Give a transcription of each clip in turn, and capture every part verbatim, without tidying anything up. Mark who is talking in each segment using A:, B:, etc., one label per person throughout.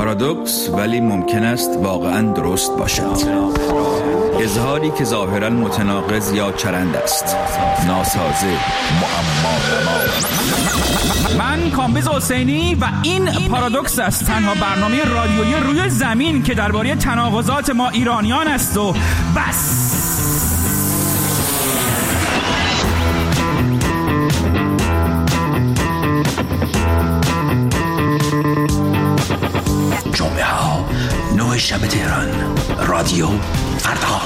A: پارادوکس ولی ممکن است واقعا درست باشد. اظهاری که ظاهرا متناقض یا چرند است، ناسازه، معما.
B: من کامبیز حسینی و این پارادوکس است، تنها برنامه رادیویی روی زمین که درباره تناقضات ما ایرانیان است و بس.
C: جمعه ها نه شب تهران، رادیو فردا.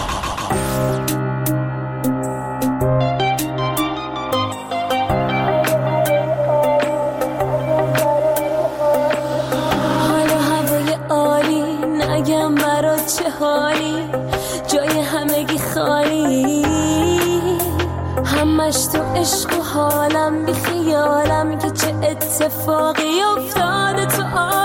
D: حالا هوای عالی، نگم برات چه حالی، جای همگی خالی، همش تو عشق و حالم، بی خیالم که چه اتفاقی افتاده تو آ